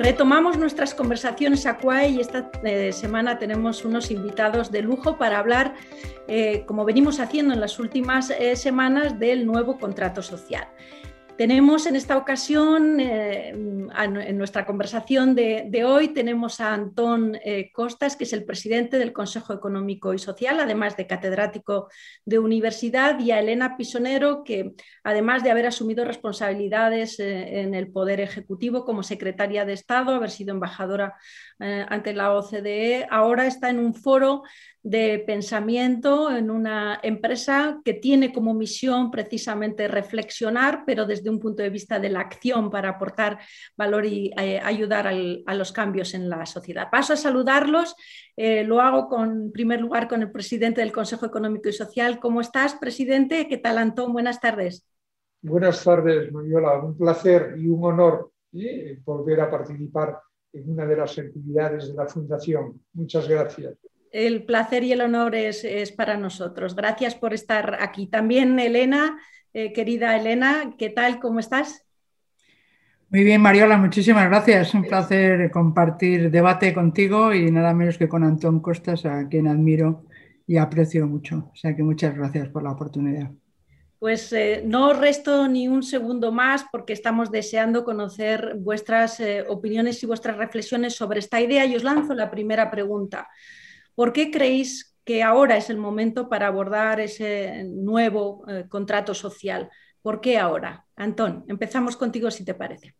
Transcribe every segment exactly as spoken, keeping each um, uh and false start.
Retomamos nuestras conversaciones Aquae y esta eh, semana tenemos unos invitados de lujo para hablar, eh, como venimos haciendo en las últimas eh, semanas, del nuevo contrato social. Tenemos en esta ocasión, eh, en nuestra conversación de, de hoy, tenemos a Antón eh, Costas, que es el presidente del Consejo Económico y Social, además de catedrático de universidad, y a Elena Pisonero, que además de haber asumido responsabilidades eh, en el Poder Ejecutivo como secretaria de Estado, haber sido embajadora eh, ante la O C D E, ahora está en un foro de pensamiento en una empresa que tiene como misión precisamente reflexionar, pero desde un punto de vista de la acción para aportar valor y eh, ayudar al, a los cambios en la sociedad. Paso a saludarlos, eh, lo hago con, en primer lugar con el presidente del Consejo Económico y Social. ¿Cómo estás, presidente? ¿Qué tal, Antón? Buenas tardes. Buenas tardes, Mariola. Un placer y un honor ¿eh? volver a participar en una de las actividades de la Fundación. Muchas gracias. El placer y el honor es, es para nosotros. Gracias por estar aquí. También Elena, eh, querida Elena, ¿qué tal? ¿Cómo estás? Muy bien, Mariola, muchísimas gracias. Un placer compartir debate contigo y nada menos que con Antón Costas, a quien admiro y aprecio mucho. O sea que muchas gracias por la oportunidad. Pues eh, no resto ni un segundo más porque estamos deseando conocer vuestras eh, opiniones y vuestras reflexiones sobre esta idea y os lanzo la primera pregunta. ¿Por qué creéis que ahora es el momento para abordar ese nuevo eh, contrato social? ¿Por qué ahora? Antón, empezamos contigo si te parece.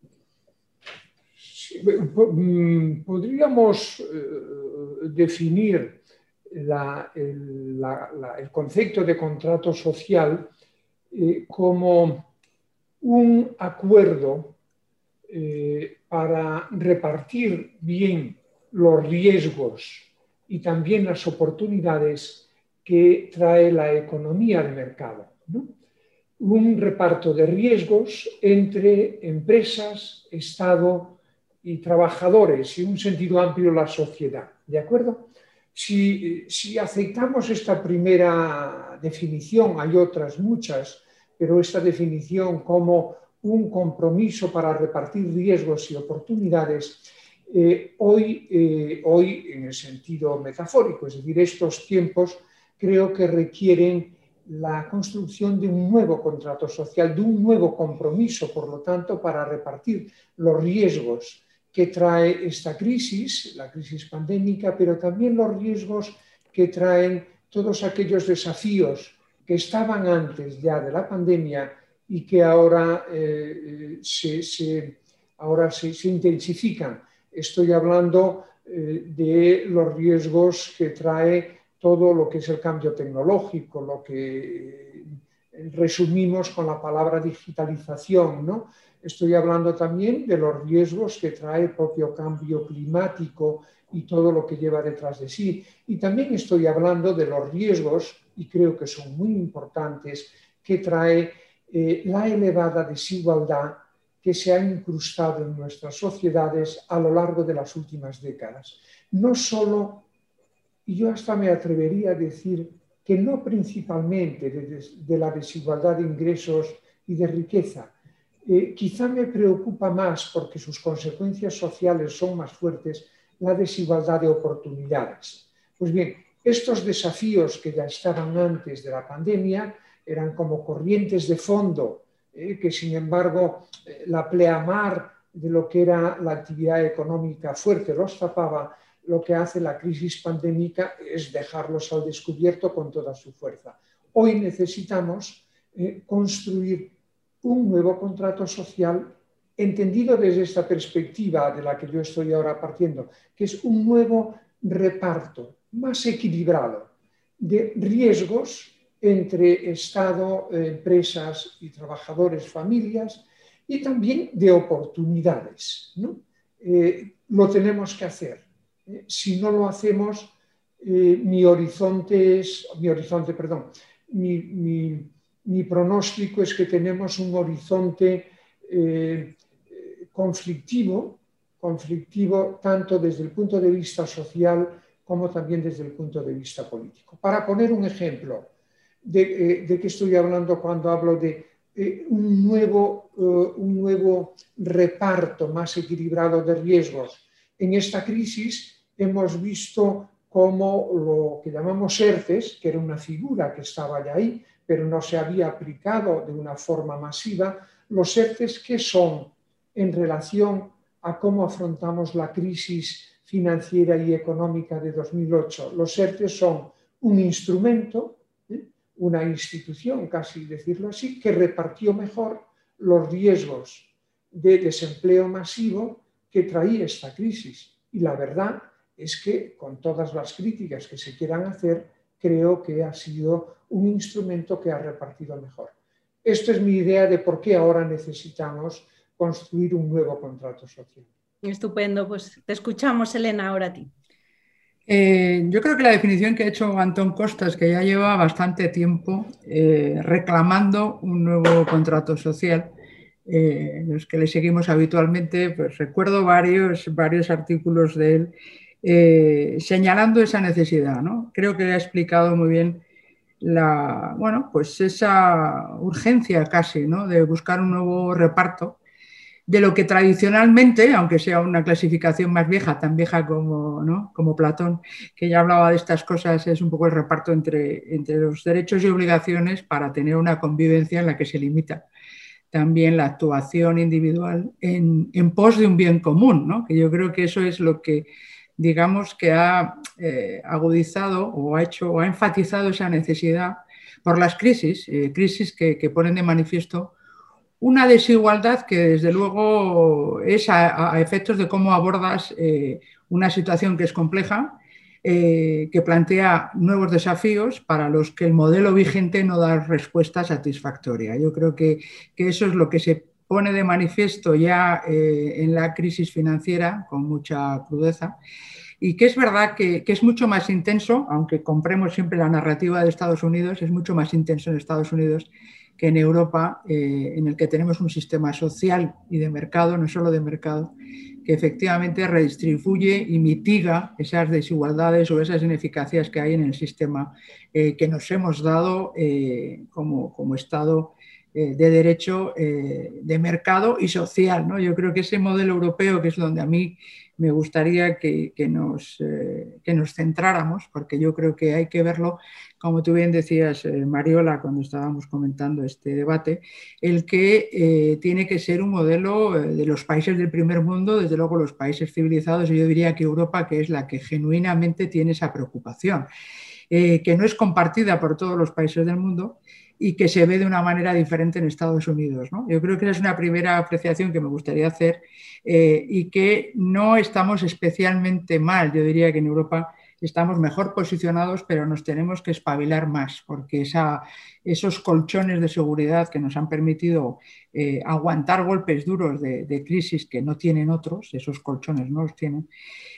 Sí, podríamos eh, definir la, el, la, la, el concepto de contrato social eh, como un acuerdo eh, para repartir bien los riesgos y también las oportunidades que trae la economía de mercado, ¿no? Un reparto de riesgos entre empresas, Estado y trabajadores, y en un sentido amplio la sociedad, ¿de acuerdo? Si, si aceptamos esta primera definición, hay otras muchas, pero esta definición como un compromiso para repartir riesgos y oportunidades, eh, hoy, eh, hoy en el sentido metafórico, es decir, estos tiempos creo que requieren la construcción de un nuevo contrato social, de un nuevo compromiso, por lo tanto, para repartir los riesgos que trae esta crisis, la crisis pandémica, pero también los riesgos que traen todos aquellos desafíos que estaban antes ya de la pandemia y que ahora, eh, se, se, ahora se, se intensifican. Estoy hablando eh, de los riesgos que trae todo lo que es el cambio tecnológico, lo que resumimos con la palabra digitalización, ¿no? Estoy hablando también de los riesgos que trae el propio cambio climático y todo lo que lleva detrás de sí. Y también estoy hablando de los riesgos, y creo que son muy importantes, que trae eh, la elevada desigualdad que se ha incrustado en nuestras sociedades a lo largo de las últimas décadas. No solo, y yo hasta me atrevería a decir que no principalmente de, de la desigualdad de ingresos y de riqueza. Eh, quizá me preocupa más, porque sus consecuencias sociales son más fuertes, la desigualdad de oportunidades. Pues bien, estos desafíos que ya estaban antes de la pandemia eran como corrientes de fondo, eh, que sin embargo eh, la pleamar de lo que era la actividad económica fuerte los tapaba. Lo que hace la crisis pandémica es dejarlos al descubierto con toda su fuerza. Hoy necesitamos eh, construir un nuevo contrato social entendido desde esta perspectiva de la que yo estoy ahora partiendo, que es un nuevo reparto más equilibrado de riesgos entre Estado, empresas y trabajadores, familias, y también de oportunidades, ¿no? Eh, lo tenemos que hacer. Eh, si no lo hacemos, eh, mi horizonte es, mi horizonte, perdón, mi, mi, mi pronóstico es que tenemos un horizonte eh, conflictivo, conflictivo tanto desde el punto de vista social como también desde el punto de vista político. Para poner un ejemplo de, eh, de qué estoy hablando cuando hablo de eh, un, nuevo, eh, un nuevo reparto más equilibrado de riesgos. En esta crisis hemos visto cómo lo que llamamos ERTES, que era una figura que estaba ya ahí, pero no se había aplicado de una forma masiva, los ERTES, ¿qué son en relación a cómo afrontamos la crisis financiera y económica de dos mil ocho? Los ERTES son un instrumento, ¿eh? una institución, casi decirlo así, que repartió mejor los riesgos de desempleo masivo que traía esta crisis. Y la verdad es que, con todas las críticas que se quieran hacer, creo que ha sido un instrumento que ha repartido mejor. Esta es mi idea de por qué ahora necesitamos construir un nuevo contrato social. Estupendo, pues te escuchamos, Elena, ahora a ti. Eh, yo creo que la definición que ha hecho Antón Costas, que ya lleva bastante tiempo eh, reclamando un nuevo contrato social, eh, los que le seguimos habitualmente, pues recuerdo varios, varios artículos de él eh, señalando esa necesidad, ¿no? Creo que ha explicado muy bien la, bueno, pues esa urgencia casi, ¿no? De buscar un nuevo reparto de lo que tradicionalmente, aunque sea una clasificación más vieja, tan vieja como, ¿no? como Platón, que ya hablaba de estas cosas, es un poco el reparto entre, entre los derechos y obligaciones para tener una convivencia en la que se limita también la actuación individual en, en pos de un bien común, ¿no? Que yo creo que eso es lo que, digamos, que ha eh, agudizado o ha hecho o ha enfatizado esa necesidad por las crisis, eh, crisis que, que ponen de manifiesto una desigualdad que desde luego es a, a efectos de cómo abordas eh, una situación que es compleja, eh, que plantea nuevos desafíos para los que el modelo vigente no da respuesta satisfactoria. Yo creo que, que eso es lo que se pone de manifiesto ya eh, en la crisis financiera con mucha crudeza. Y que es verdad que, que es mucho más intenso, aunque compremos siempre la narrativa de Estados Unidos, es mucho más intenso en Estados Unidos que en Europa, eh, en el que tenemos un sistema social y de mercado, no solo de mercado, que efectivamente redistribuye y mitiga esas desigualdades o esas ineficacias que hay en el sistema eh, que nos hemos dado eh, como, como Estado eh, de derecho, eh, de mercado y social, ¿no? Yo creo que ese modelo europeo, que es donde a mí me gustaría que, que, nos, eh, que nos centráramos, porque yo creo que hay que verlo, como tú bien decías, eh, Mariola, cuando estábamos comentando este debate, el que eh, tiene que ser un modelo eh, de los países del primer mundo, desde luego los países civilizados, y yo diría que Europa, que es la que genuinamente tiene esa preocupación, eh, que no es compartida por todos los países del mundo y que se ve de una manera diferente en Estados Unidos, ¿no? Yo creo que esa es una primera apreciación que me gustaría hacer eh, y que no estamos especialmente mal. Yo diría que en Europa estamos mejor posicionados, pero nos tenemos que espabilar más, porque esa, esos colchones de seguridad que nos han permitido eh, aguantar golpes duros de, de crisis que no tienen otros, esos colchones no los tienen,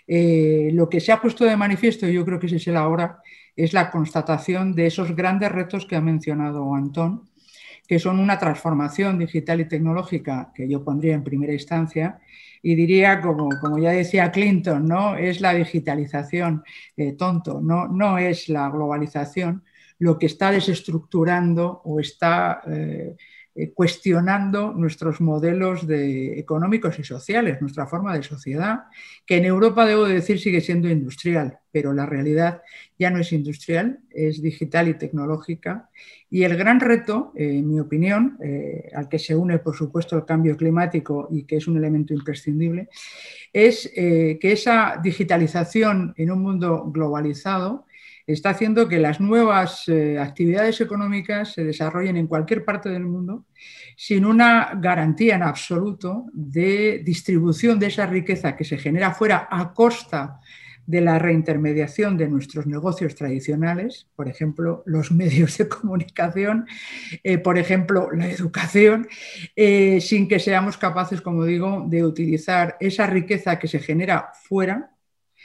eh, lo que se ha puesto de manifiesto, yo creo que ese es el ahora, es la constatación de esos grandes retos que ha mencionado Antón, que son una transformación digital y tecnológica que yo pondría en primera instancia, y diría, como, como ya decía Clinton, ¿no? Es la digitalización, eh, tonto, no, no es la globalización lo que está desestructurando o está eh, eh, cuestionando nuestros modelos de, económicos y sociales, nuestra forma de sociedad, que en Europa, debo decir, sigue siendo industrial, pero la realidad ya no es industrial, es digital y tecnológica. Y el gran reto, eh, en mi opinión, eh, al que se une, por supuesto, el cambio climático y que es un elemento imprescindible, es eh, que esa digitalización en un mundo globalizado está haciendo que las nuevas eh, actividades económicas se desarrollen en cualquier parte del mundo sin una garantía en absoluto de distribución de esa riqueza que se genera fuera a costa de la reintermediación de nuestros negocios tradicionales, por ejemplo, los medios de comunicación, eh, por ejemplo, la educación, eh, sin que seamos capaces, como digo, de utilizar esa riqueza que se genera fuera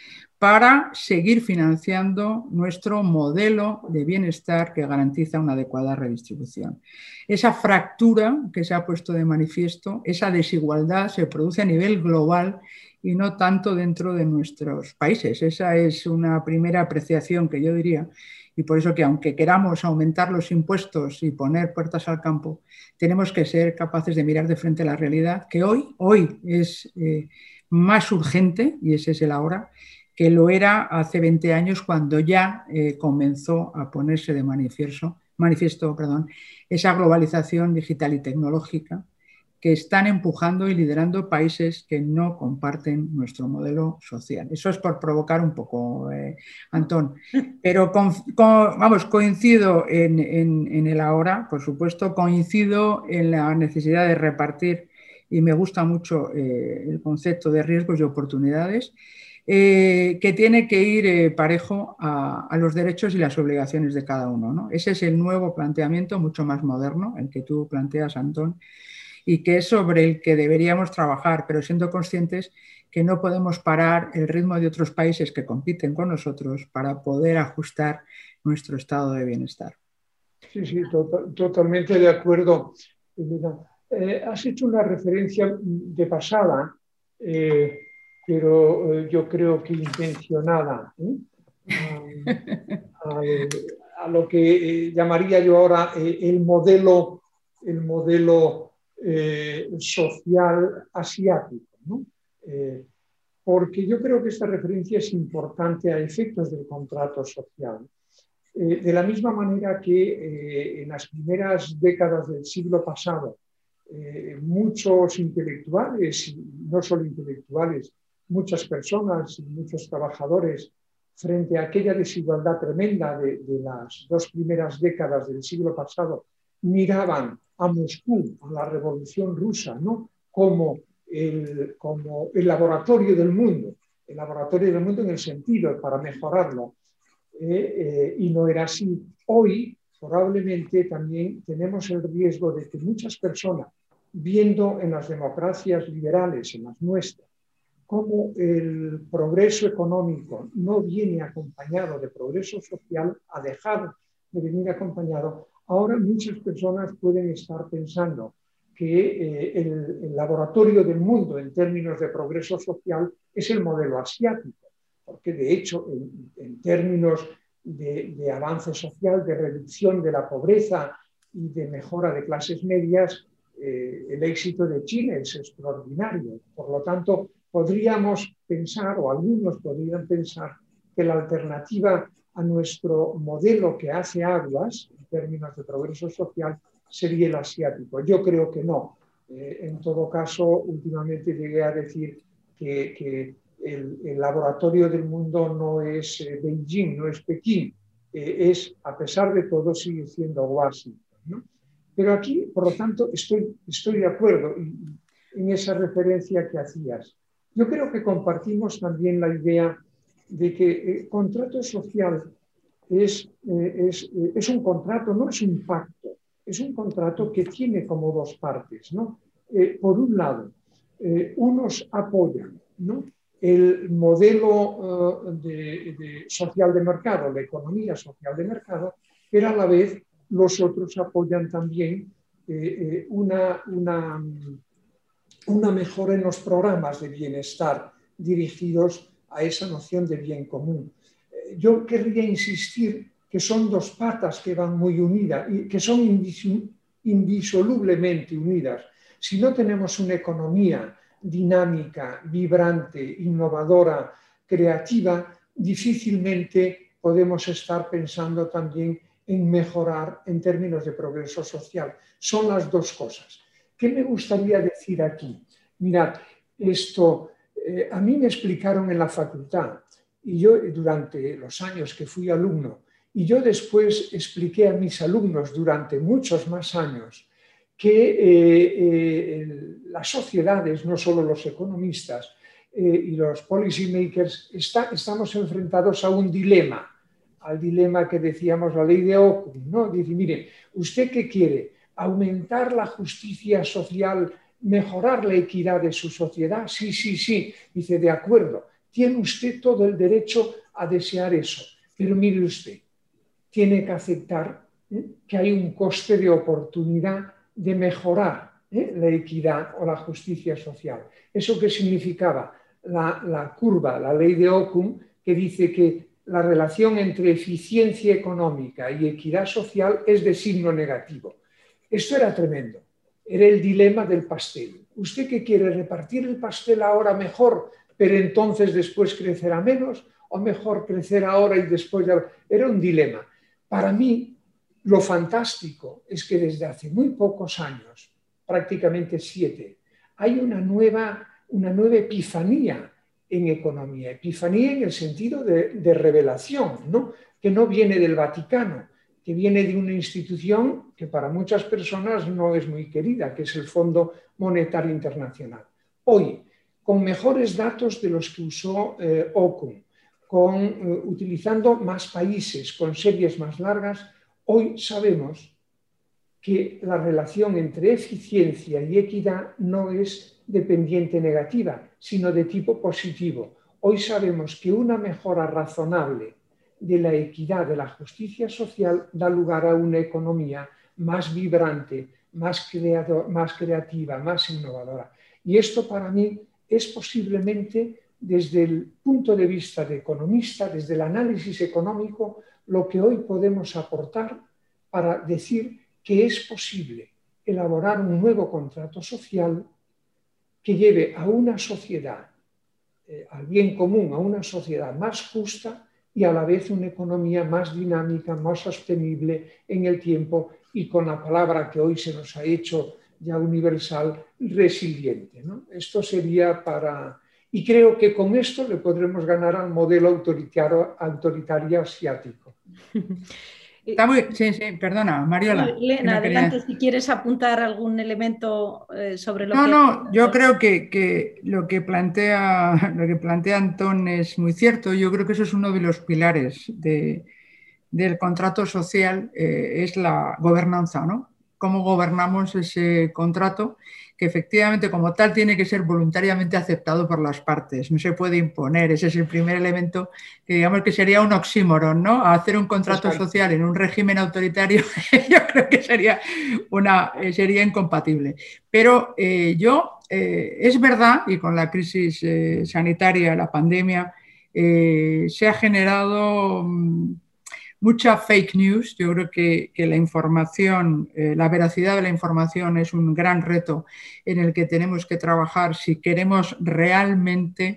para seguir financiando nuestro modelo de bienestar que garantiza una adecuada redistribución. Esa fractura que se ha puesto de manifiesto, esa desigualdad se produce a nivel global y no tanto dentro de nuestros países. Esa es una primera apreciación que yo diría, y por eso que aunque queramos aumentar los impuestos y poner puertas al campo, tenemos que ser capaces de mirar de frente a la realidad, que hoy, hoy es eh, más urgente, y ese es el ahora, que lo era hace veinte años cuando ya eh, comenzó a ponerse de manifiesto, manifiesto perdón, esa globalización digital y tecnológica que están empujando y liderando países que no comparten nuestro modelo social. Eso es por provocar un poco, eh, Antón. Pero con, con, vamos, coincido en, en, en el ahora, por supuesto, coincido en la necesidad de repartir, y me gusta mucho eh, el concepto de riesgos y oportunidades, Eh, que tiene que ir eh, parejo a, a los derechos y las obligaciones de cada uno, ¿no? Ese es el nuevo planteamiento, mucho más moderno, el que tú planteas, Antón, y que es sobre el que deberíamos trabajar, pero siendo conscientes que no podemos parar el ritmo de otros países que compiten con nosotros para poder ajustar nuestro estado de bienestar. Sí, sí, to totalmente de acuerdo. Eh, has hecho una referencia de pasada, eh, pero eh, yo creo que intencionada, ¿eh? a, a, a lo que eh, llamaría yo ahora eh, el modelo, el modelo eh, social asiático, ¿no? Eh, porque yo creo que esta referencia es importante a efectos del contrato social. Eh, de la misma manera que eh, en las primeras décadas del siglo pasado, eh, muchos intelectuales, y no solo intelectuales, muchas personas y muchos trabajadores, frente a aquella desigualdad tremenda de, de las dos primeras décadas del siglo pasado, miraban a Moscú, a la Revolución Rusa, ¿no? como, el, como el laboratorio del mundo, el laboratorio del mundo en el sentido para mejorarlo. Eh, eh, y no era así. Hoy, probablemente, también tenemos el riesgo de que muchas personas, viendo en las democracias liberales, en las nuestras, cómo el progreso económico no viene acompañado de progreso social, ha dejado de venir acompañado, ahora muchas personas pueden estar pensando que eh, el, el laboratorio del mundo en términos de progreso social es el modelo asiático, porque de hecho en, en términos de, de avance social, de reducción de la pobreza y de mejora de clases medias, eh, el éxito de China es extraordinario. Por lo tanto, podríamos pensar, o algunos podrían pensar, que la alternativa a nuestro modelo que hace aguas, en términos de progreso social, sería el asiático. Yo creo que no. Eh, en todo caso, últimamente llegué a decir que, que el, el laboratorio del mundo no es eh, Beijing, no es Pekín, eh, es, a pesar de todo, sigue siendo Washington, ¿no? Pero aquí, por lo tanto, estoy, estoy de acuerdo en, en esa referencia que hacías. Yo creo que compartimos también la idea de que el contrato social es, eh, es, eh, es un contrato, no es un pacto, es un contrato que tiene como dos partes, ¿no? Eh, por un lado, eh, unos apoyan, ¿no?, el modelo uh, de, de social de mercado, la economía social de mercado, pero a la vez los otros apoyan también eh, eh, una, una, una mejora en los programas de bienestar dirigidos a esa noción de bien común. Eh, yo querría insistir que son dos patas que van muy unidas y que son indisolublemente unidas. Si no tenemos una economía dinámica, vibrante, innovadora, creativa, difícilmente podemos estar pensando también en mejorar en términos de progreso social. Son las dos cosas. ¿Qué me gustaría decir aquí? Mirad, esto eh, a mí me explicaron en la facultad, y yo durante los años que fui alumno, y yo después expliqué a mis alumnos durante muchos más años, que eh, eh, las sociedades, no solo los economistas eh, y los policy makers, está, estamos enfrentados a un dilema, al dilema que decíamos, la ley de Ockham, ¿no? Dice, mire, ¿usted qué quiere? ¿Aumentar la justicia social, mejorar la equidad de su sociedad? Sí, sí, sí. Dice, de acuerdo, tiene usted todo el derecho a desear eso, pero mire usted, tiene que aceptar ¿eh? que hay un coste de oportunidad de mejorar ¿eh? la equidad o la justicia social. ¿Eso qué significaba? La, la curva, la ley de Ockham, que dice que la relación entre eficiencia económica y equidad social es de signo negativo. Esto era tremendo, era el dilema del pastel. ¿Usted qué quiere, repartir el pastel ahora mejor, pero entonces después crecerá menos? ¿O mejor crecer ahora y después? De... Era un dilema. Para mí, lo fantástico es que desde hace muy pocos años, prácticamente siete, hay una nueva, una nueva epifanía en economía. Epifanía en el sentido de, de revelación, ¿no? Que no viene del Vaticano, que viene de una institución que para muchas personas no es muy querida, que es el Fondo Monetario Internacional. Hoy, con mejores datos de los que usó eh, Ockham, con, eh, utilizando más países, con series más largas, hoy sabemos que la relación entre eficiencia y equidad no es dependiente negativa, sino de tipo positivo. Hoy sabemos que una mejora razonable de la equidad, de la justicia social, da lugar a una economía más vibrante, más, creador, más creativa, más innovadora. Y esto para mí es posiblemente, desde el punto de vista de economista, desde el análisis económico, lo que hoy podemos aportar para decir que es posible elaborar un nuevo contrato social que lleve a una sociedad, eh, al bien común, a una sociedad más justa y a la vez una economía más dinámica, más sostenible en el tiempo y con la palabra que hoy se nos ha hecho ya universal, resiliente, ¿no? Esto sería para... Y creo que con esto le podremos ganar al modelo autoritario, autoritario asiático. Está muy... Sí, sí, perdona, Mariola. Elena, adelante, quería... si quieres apuntar algún elemento eh, sobre lo no, que... No, no, yo creo que, que, lo que plantea lo que plantea Antón es muy cierto. Yo creo que eso es uno de los pilares de, del contrato social, eh, es la gobernanza, ¿no? Cómo gobernamos ese contrato, que efectivamente como tal tiene que ser voluntariamente aceptado por las partes, no se puede imponer. Ese es el primer elemento que digamos que sería un oxímoron, ¿no? Hacer un contrato Exacto. social en un régimen autoritario yo creo que sería, una, sería incompatible. Pero eh, yo, eh, es verdad, y con la crisis eh, sanitaria, la pandemia, eh, se ha generado... Mmm, mucha fake news. Yo creo que, que la información, eh, la veracidad de la información es un gran reto en el que tenemos que trabajar si queremos realmente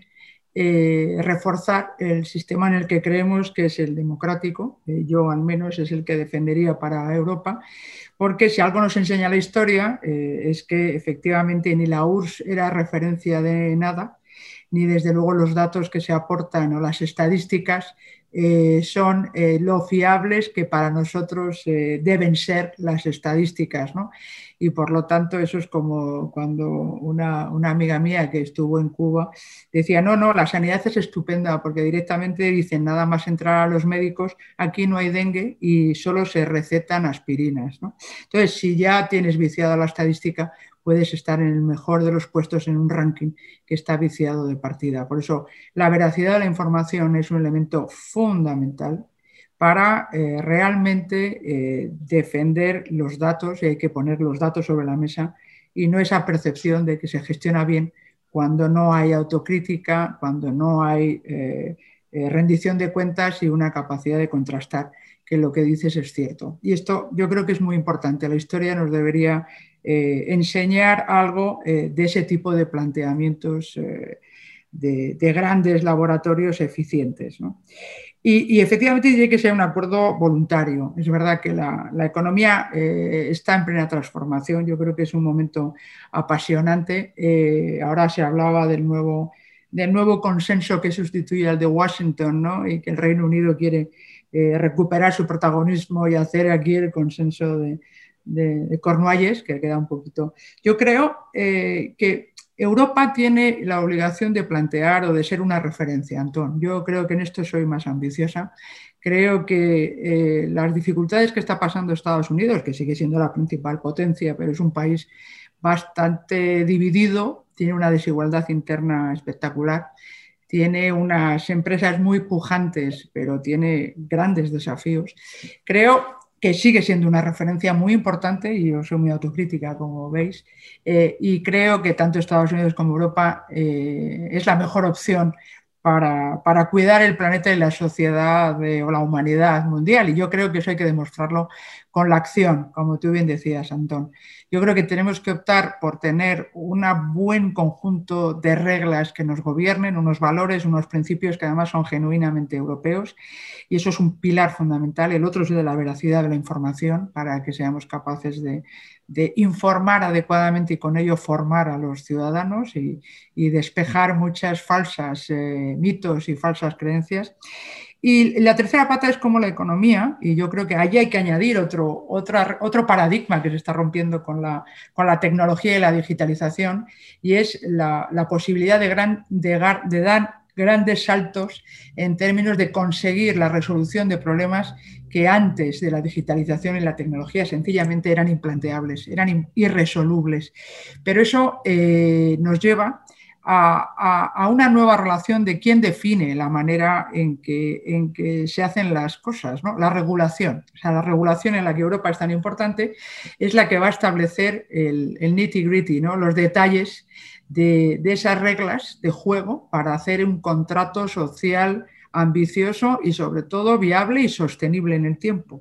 eh, reforzar el sistema en el que creemos, que es el democrático. Eh, yo al menos es el que defendería para Europa, porque si algo nos enseña la historia eh, es que efectivamente ni la U R S S era referencia de nada, ni desde luego los datos que se aportan o las estadísticas Eh, son eh, lo fiables que para nosotros eh, deben ser las estadísticas, ¿no? Y por lo tanto eso es como cuando una, una amiga mía que estuvo en Cuba decía, no, no, la sanidad es estupenda porque directamente dicen nada más entrar a los médicos, aquí no hay dengue y solo se recetan aspirinas, ¿no? Entonces, si ya tienes viciada la estadística, puedes estar en el mejor de los puestos en un ranking que está viciado de partida. Por eso, la veracidad de la información es un elemento fundamental para eh, realmente eh, defender los datos, y hay que poner los datos sobre la mesa y no esa percepción de que se gestiona bien cuando no hay autocrítica, cuando no hay eh, eh, rendición de cuentas y una capacidad de contrastar que lo que dices es cierto. Y esto yo creo que es muy importante. La historia nos debería eh, enseñar algo eh, de ese tipo de planteamientos eh, de, de grandes laboratorios eficientes, ¿no? Y, y efectivamente tiene que ser un acuerdo voluntario. Es verdad que la, la economía eh, está en plena transformación. Yo creo que es un momento apasionante. Eh, ahora se hablaba del nuevo, del nuevo consenso que sustituye al de Washington, ¿no? Y que el Reino Unido quiere eh, recuperar su protagonismo y hacer aquí el consenso de, de, de Cornualles, que queda un poquito... Yo creo eh, que Europa tiene la obligación de plantear o de ser una referencia, Antón. Yo creo que en esto soy más ambiciosa. Creo que eh, las dificultades que está pasando Estados Unidos, que sigue siendo la principal potencia, pero es un país bastante dividido, tiene una desigualdad interna espectacular, tiene unas empresas muy pujantes, pero tiene grandes desafíos. Creo que sigue siendo una referencia muy importante, y yo soy muy autocrítica, como veis, eh, y creo que tanto Estados Unidos como Europa eh, es la mejor opción para, para cuidar el planeta y la sociedad de, o la humanidad mundial. Y yo creo que eso hay que demostrarlo con la acción, como tú bien decías, Antón. Yo creo que tenemos que optar por tener un buen conjunto de reglas que nos gobiernen, unos valores, unos principios que además son genuinamente europeos, y eso es un pilar fundamental. El otro es de la veracidad de la información, para que seamos capaces de, de informar adecuadamente y con ello formar a los ciudadanos y, y despejar muchas falsas eh, mitos y falsas creencias. Y la tercera pata es como la economía, y yo creo que allí hay que añadir otro, otra, otro paradigma que se está rompiendo con la, con la tecnología y la digitalización, y es la, la posibilidad de, gran, de, de dar grandes saltos en términos de conseguir la resolución de problemas que antes de la digitalización y la tecnología sencillamente eran implanteables, eran irresolubles. Pero eso eh, nos lleva A, a, a una nueva relación de quién define la manera en que, en que se hacen las cosas, ¿no? La regulación. O sea, la regulación en la que Europa es tan importante es la que va a establecer el, el nitty-gritty, ¿no? Los detalles de, de esas reglas de juego para hacer un contrato social ambicioso y sobre todo viable y sostenible en el tiempo.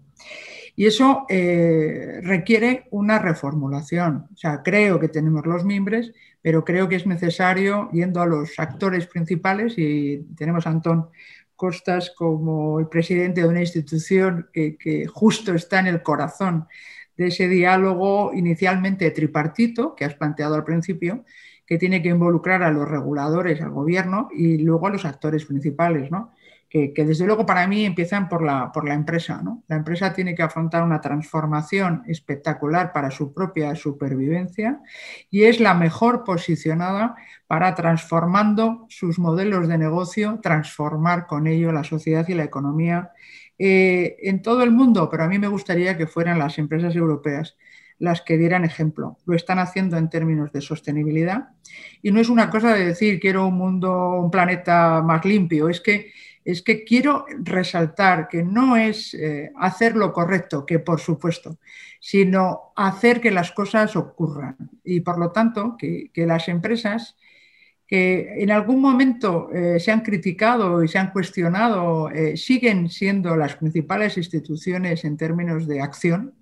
Y eso eh, requiere una reformulación. O sea, creo que tenemos los mimbres, pero creo que es necesario, yendo a los actores principales, y tenemos a Antón Costas como el presidente de una institución que, que justo está en el corazón de ese diálogo inicialmente tripartito que has planteado al principio, que tiene que involucrar a los reguladores, al gobierno y luego a los actores principales, ¿no? Que, que desde luego para mí empiezan por la, por la empresa, ¿no? La empresa tiene que afrontar una transformación espectacular para su propia supervivencia, y es la mejor posicionada para, transformando sus modelos de negocio, transformar con ello la sociedad y la economía eh, en todo el mundo. Pero a mí me gustaría que fueran las empresas europeas las que dieran ejemplo. Lo están haciendo en términos de sostenibilidad, y no es una cosa de decir quiero un mundo, un planeta más limpio, es que es que quiero resaltar que no es eh, hacer lo correcto, que por supuesto, sino hacer que las cosas ocurran. Y por lo tanto, que, que las empresas que en algún momento eh, se han criticado y se han cuestionado, eh, siguen siendo las principales instituciones en términos de acción,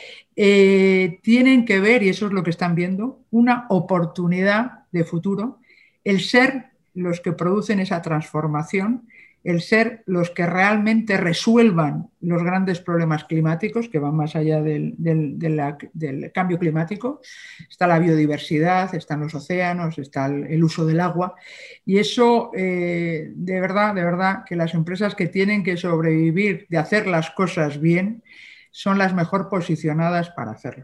eh, tienen que ver, y eso es lo que están viendo, una oportunidad de futuro, el ser los que producen esa transformación, el ser los que realmente resuelvan los grandes problemas climáticos que van más allá del, del, de la, del cambio climático. Está la biodiversidad, están los océanos, está el, el uso del agua, y eso eh, de verdad, de verdad que las empresas que tienen que sobrevivir de hacer las cosas bien son las mejor posicionadas para hacerlo.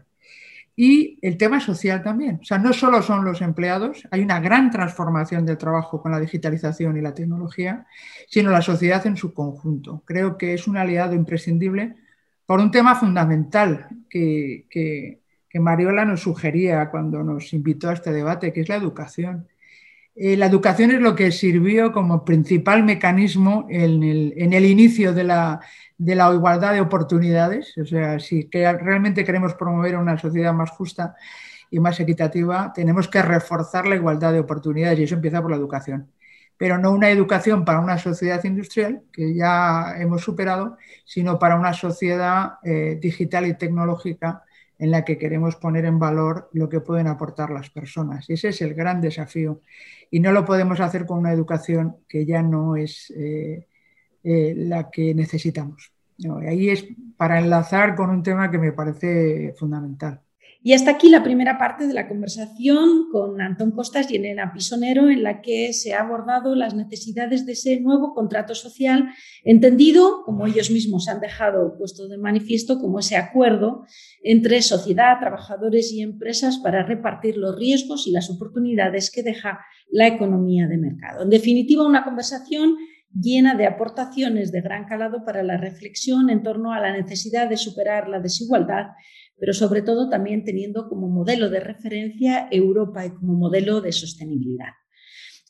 Y el tema social también. O sea, no solo son los empleados, hay una gran transformación del trabajo con la digitalización y la tecnología, sino la sociedad en su conjunto. Creo que es un aliado imprescindible por un tema fundamental que, que, que Mariola nos sugería cuando nos invitó a este debate, que es la educación. Eh, la educación es lo que sirvió como principal mecanismo en el, en el inicio de la, de la igualdad de oportunidades. O sea, si que realmente queremos promover una sociedad más justa y más equitativa, tenemos que reforzar la igualdad de oportunidades, y eso empieza por la educación. Pero no una educación para una sociedad industrial, que ya hemos superado, sino para una sociedad eh, digital y tecnológica en la que queremos poner en valor lo que pueden aportar las personas. Ese es el gran desafío, y no lo podemos hacer con una educación que ya no es eh, eh, la que necesitamos. No, ahí es para enlazar con un tema que me parece fundamental. Y hasta aquí la primera parte de la conversación con Antón Costas y Elena Pisonero, en la que se ha abordado las necesidades de ese nuevo contrato social, entendido, como ellos mismos han dejado puesto de manifiesto, como ese acuerdo entre sociedad, trabajadores y empresas para repartir los riesgos y las oportunidades que deja la economía de mercado. En definitiva, una conversación llena de aportaciones de gran calado para la reflexión en torno a la necesidad de superar la desigualdad, pero sobre todo también teniendo como modelo de referencia Europa y como modelo de sostenibilidad.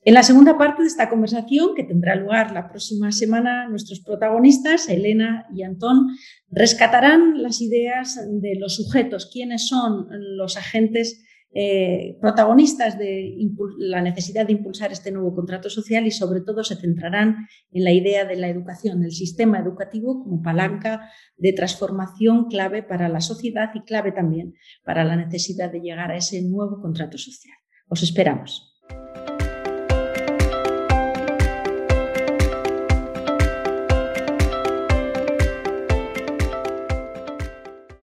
En la segunda parte de esta conversación, que tendrá lugar la próxima semana, nuestros protagonistas, Elena y Antón, rescatarán las ideas de los sujetos, quiénes son los agentes eh, protagonistas de la necesidad de impulsar este nuevo contrato social y sobre todo se centrarán en la idea de la educación, del sistema educativo como palanca de transformación clave para la sociedad y clave también para la necesidad de llegar a ese nuevo contrato social. Os esperamos.